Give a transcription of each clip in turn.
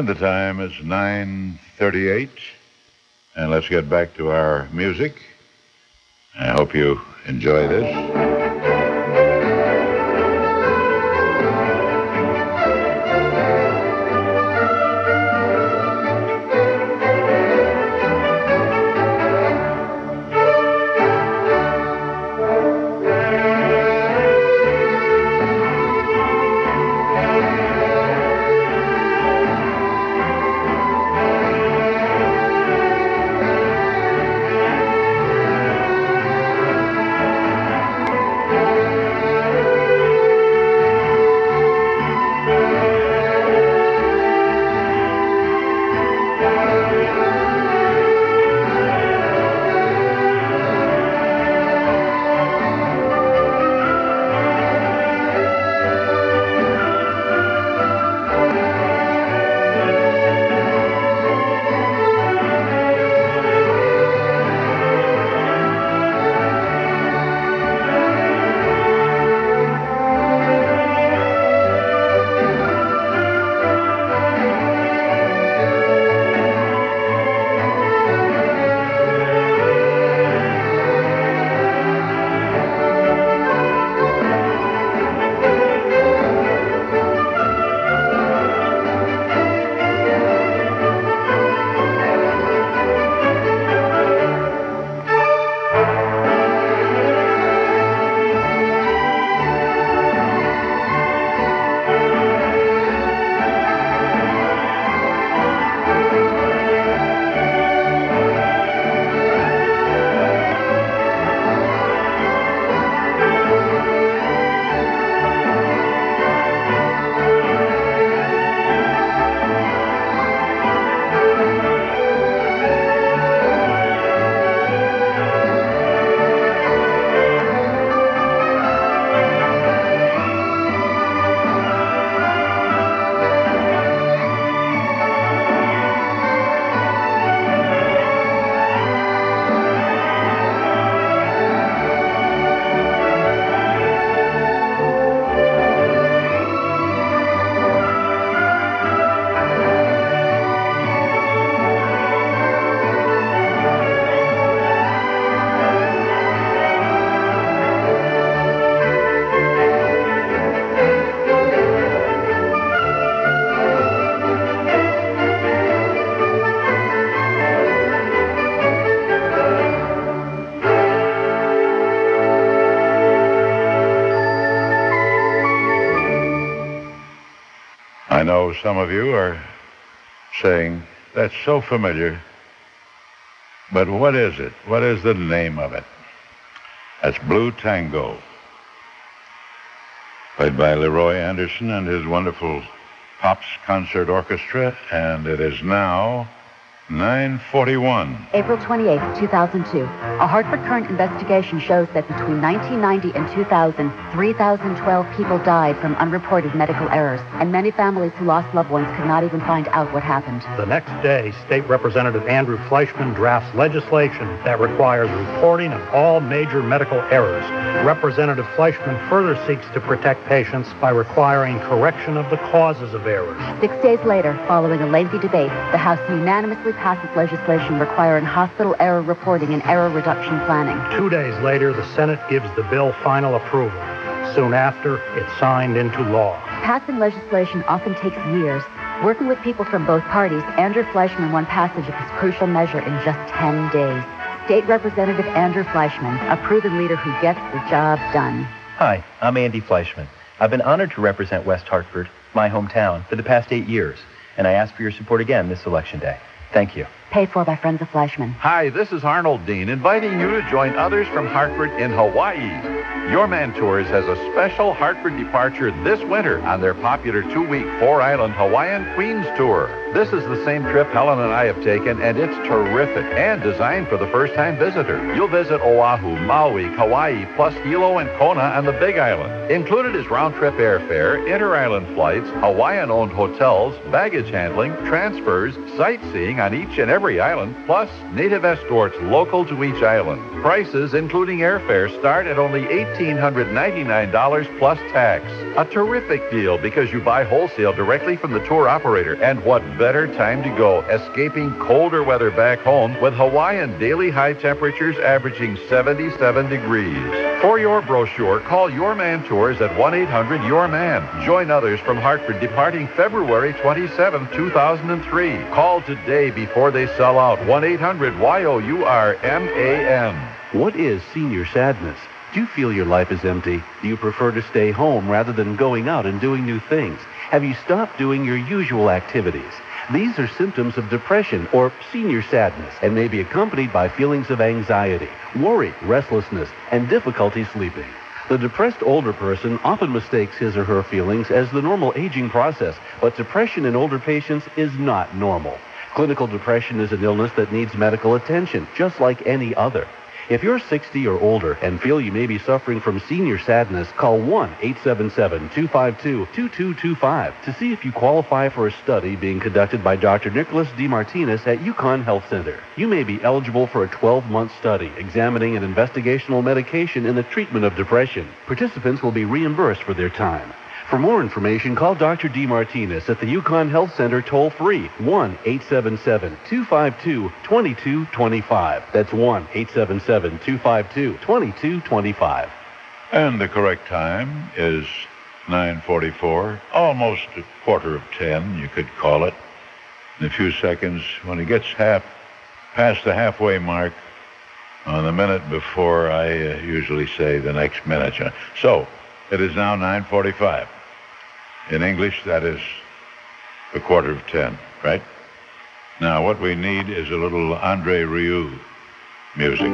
And the time is 9:38. And let's get back to our music. I hope you enjoy this. I know some of you are saying, that's so familiar, but what is it? What is the name of it? That's Blue Tango, played by Leroy Anderson and his wonderful Pops Concert Orchestra, and it is now 9:41. April 28, 2002. A Hartford Current investigation shows that between 1990 and 2000, 3,012 people died from unreported medical errors, and many families who lost loved ones could not even find out what happened. The next day, State Representative Andrew Fleischman drafts legislation that requires reporting of all major medical errors. Representative Fleischman further seeks to protect patients by requiring correction of the causes of errors. 6 days later, following a lengthy debate, the House unanimously passes legislation requiring hospital error reporting and error reduction planning. 2 days later, the Senate gives the bill final approval. Soon after, it's signed into law. Passing legislation often takes years. Working with people from both parties, Andrew Fleischman won passage of his crucial measure in just 10 days. State Representative Andrew Fleischman, a proven leader who gets the job done. Hi, I'm Andy Fleischman. I've been honored to represent West Hartford, my hometown, for the past 8 years, and I ask for your support again this election day. Thank you. Paid for by Friends of Fleischman. Hi, this is Arnold Dean, inviting you to join others from Hartford in Hawaii. Your Man Tours has a special Hartford departure this winter on their popular 2-week 4-island Hawaiian Queens Tour. This is the same trip Helen and I have taken, and it's terrific and designed for the first-time visitor. You'll visit Oahu, Maui, Kauai, plus Hilo and Kona on the Big Island. Included is round-trip airfare, inter-island flights, Hawaiian-owned hotels, baggage handling, transfers, sightseeing on each and every every island, plus native escorts local to each island. Prices, including airfare, start at only $1,899 plus tax. A terrific deal because you buy wholesale directly from the tour operator. And what better time to go escaping colder weather back home with Hawaiian daily high temperatures averaging 77 degrees. For your brochure, call Your Man Tours at 1-800-YOUR-MAN. Join others from Hartford departing February 27, 2003. Call today before they sell out. 1-800-YOURMAN. What is senior sadness? Do you feel your life is empty? Do you prefer to stay home rather than going out and doing new things? Have you stopped doing your usual activities? These are symptoms of depression or senior sadness and may be accompanied by feelings of anxiety, worry, restlessness, and difficulty sleeping. The depressed older person often mistakes his or her feelings as the normal aging process, but depression in older patients is not normal. Clinical depression is an illness that needs medical attention, just like any other. If you're 60 or older and feel you may be suffering from senior sadness, call 1-877-252-2225 to see if you qualify for a study being conducted by Dr. Nicholas DeMartinez at UConn Health Center. You may be eligible for a 12-month study examining an investigational medication in the treatment of depression. Participants will be reimbursed for their time. For more information, call Dr. DeMartinez at the UConn Health Center toll-free, 1-877-252-2225. That's 1-877-252-2225. And the correct time is 9:44, almost a quarter of 10, you could call it. In a few seconds, when it gets past the halfway mark, on the minute before, I usually say the next minute. So, it is now 9:45. In English, that is a quarter of 10, right? Now, what we need is a little Andre Rieu music.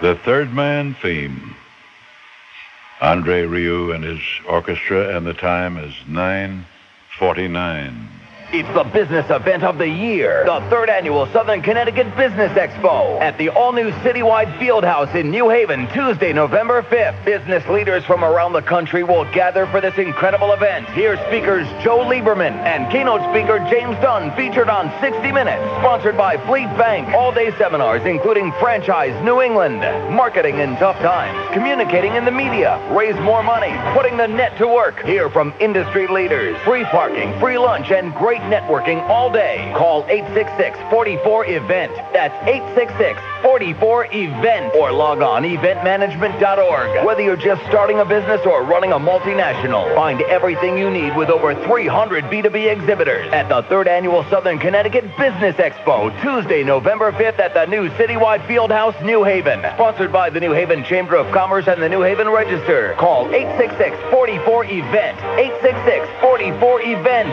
The Third Man theme. Andre Rieu and his orchestra, and the time is 9:49. It's the business event of the year, the third annual Southern Connecticut Business Expo at the all-new Citywide Fieldhouse in New Haven, Tuesday, November 5th. Business leaders from around the country will gather for this incredible event. Here's speakers Joe Lieberman and keynote speaker James Dunn, featured on 60 Minutes. Sponsored by Fleet Bank. All-day seminars including Franchise New England, Marketing in Tough Times, Communicating in the Media, Raise More Money, Putting the Net to Work. Hear from industry leaders. Free parking, free lunch, and great networking all day. Call 866-44-EVENT. That's 866-44-EVENT. Or log on eventmanagement.org. Whether you're just starting a business or running a multinational, find everything you need with over 300 B2B exhibitors at the third annual Southern Connecticut Business Expo, Tuesday, November 5th at the new Citywide Fieldhouse, New Haven. Sponsored by the New Haven Chamber of Commerce and the New Haven Register. Call 866-44-EVENT. 866-44-EVENT.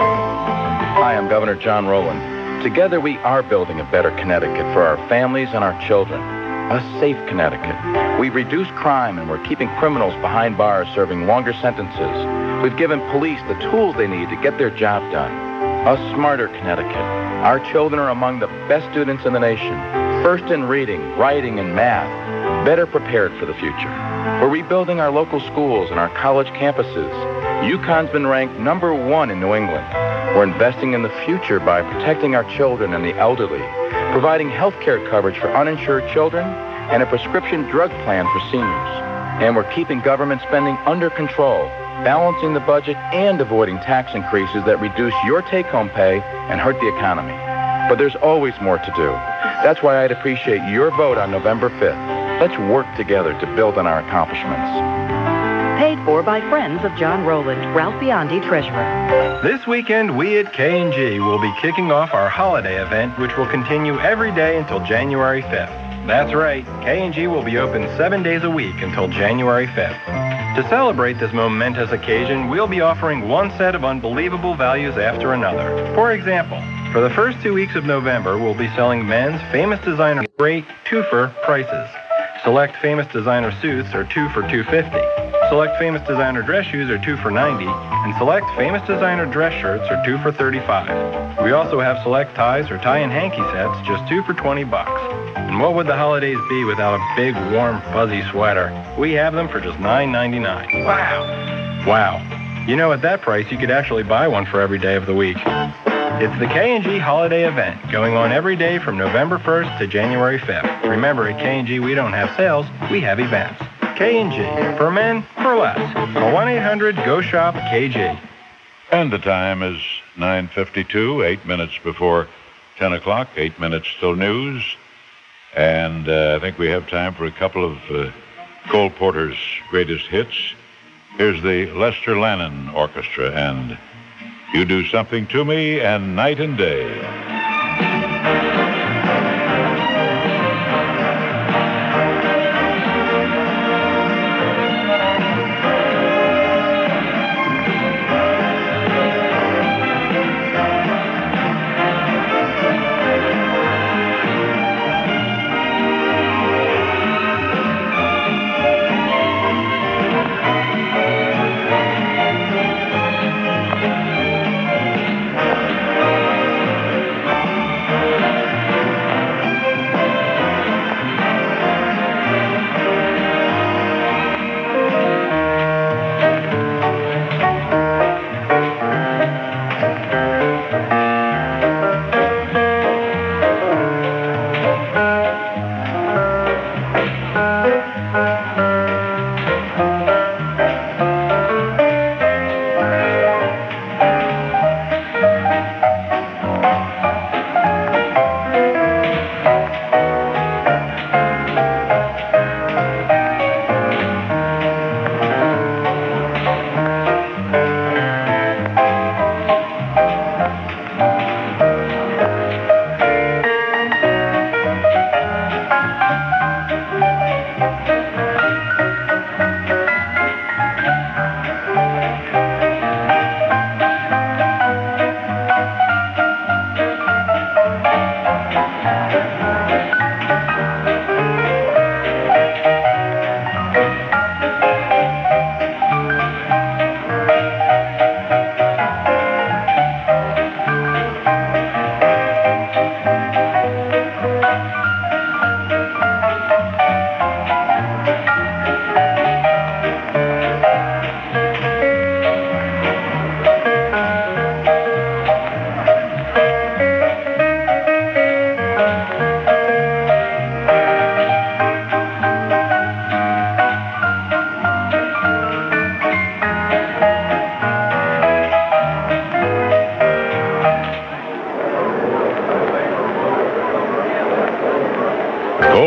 Hi, I'm Governor John Rowland. Together we are building a better Connecticut for our families and our children. A safe Connecticut. We've reduced crime and we're keeping criminals behind bars serving longer sentences. We've given police the tools they need to get their job done. A smarter Connecticut. Our children are among the best students in the nation. First in reading, writing, and math. Better prepared for the future. We're rebuilding our local schools and our college campuses. UConn's been ranked #1 in New England. We're investing in the future by protecting our children and the elderly, providing health care coverage for uninsured children, and a prescription drug plan for seniors. And we're keeping government spending under control, balancing the budget and avoiding tax increases that reduce your take-home pay and hurt the economy. But there's always more to do. That's why I'd appreciate your vote on November 5th. Let's work together to build on our accomplishments. Paid for by friends of John Rowland, Ralph Biondi, Treasurer. This weekend, we at K&G will be kicking off our holiday event, which will continue every day until January 5th. That's right, K&G will be open 7 days a week until January 5th. To celebrate this momentous occasion, we'll be offering one set of unbelievable values after another. For example, for the first 2 weeks of November, we'll be selling men's famous designer great twofer prices. Select famous designer suits are 2 for $2.50. Select famous designer dress shoes are 2 for $90, and select famous designer dress shirts are 2 for $35. We also have select ties or tie and hanky sets, just 2 for $20. And what would the holidays be without a big, warm, fuzzy sweater? We have them for just $9.99. Wow! Wow. You know, at that price, you could actually buy one for every day of the week. It's the K&G holiday event, going on every day from November 1st to January 5th. Remember, at K&G, we don't have sales, we have events. K&G, for men, for less. Call 1-800-GO-SHOP-KG. And the time is 9:52, 8 minutes before 10 o'clock, 8 minutes till news. And I think we have time for a couple of Cole Porter's greatest hits. Here's the Lester Lannon Orchestra and You Do Something to Me and Night and Day.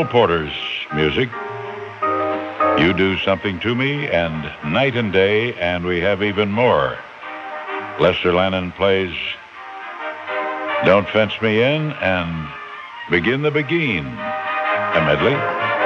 Cole Porter's music. You Do Something to Me and Night and Day, and we have even more. Lester Lannon plays Don't Fence Me In and Begin the Beguine, a medley.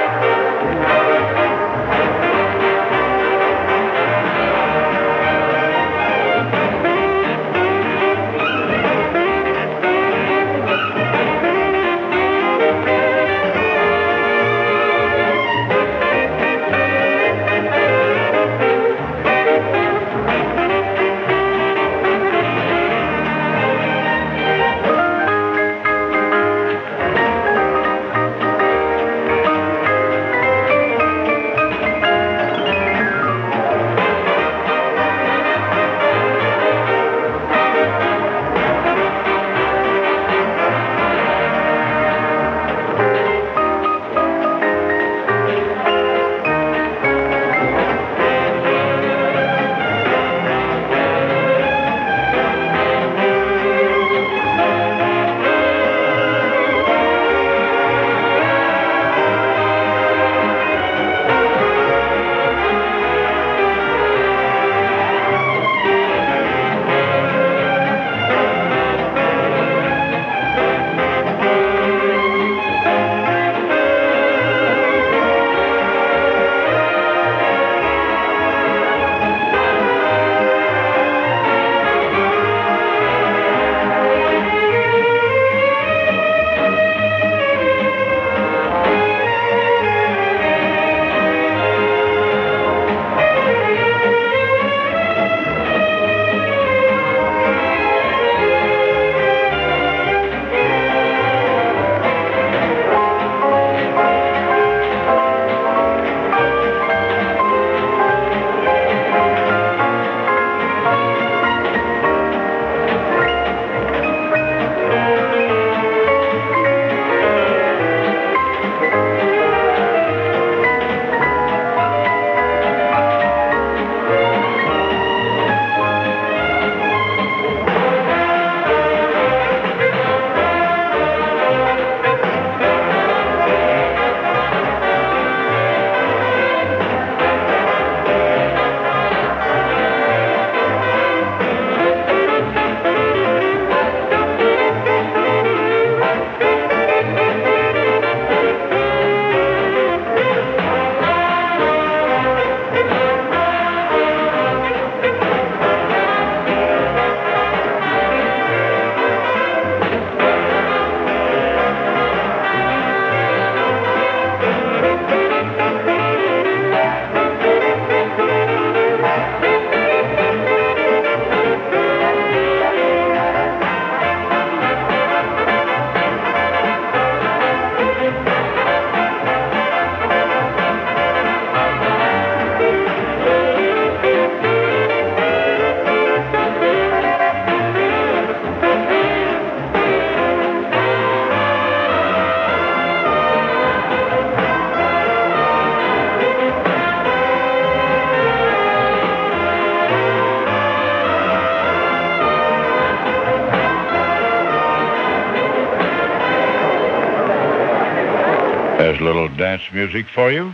There's a little dance music for you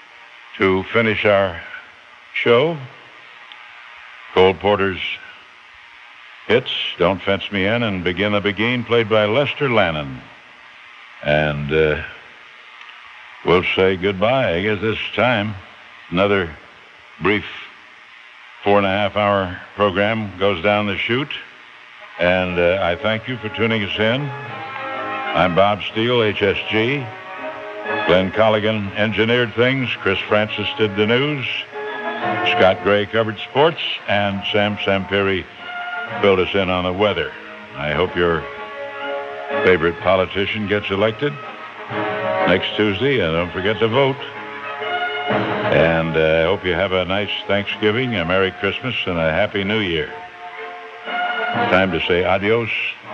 to finish our show. Cole Porter's hits, Don't Fence Me In and Begin the Beguine, played by Lester Lannon. And we'll say goodbye, I guess, this time. Another brief 4.5-hour program goes down the chute. And I thank you for tuning us in. I'm Bob Steele, HSG. Glenn Colligan engineered things. Chris Francis did the news. Scott Gray covered sports. And Sam Samperi filled us in on the weather. I hope your favorite politician gets elected next Tuesday. And don't forget to vote. And I hope you have a nice Thanksgiving, a Merry Christmas, and a Happy New Year. Time to say adios.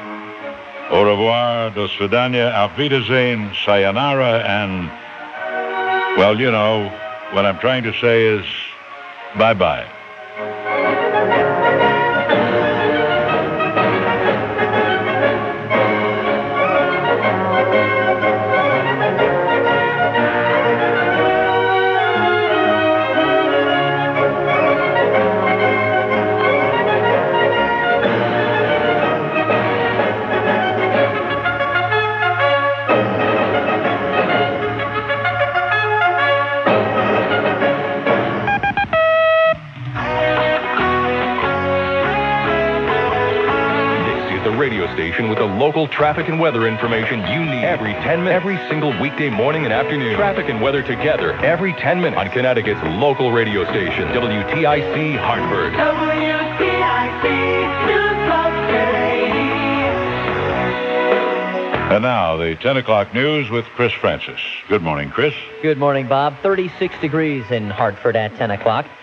Au revoir, do svidania, auf Wiedersehen, sayonara, and, well, you know, what I'm trying to say is bye-bye. station with the local traffic and weather information you need every 10 minutes, every single weekday morning and afternoon. Traffic and weather together every 10 minutes on Connecticut's local radio station, WTIC Hartford. WTIC News Update. And now, the 10 o'clock news with Chris Francis. Good morning, Chris. Good morning, Bob. 36 degrees in Hartford at 10 o'clock.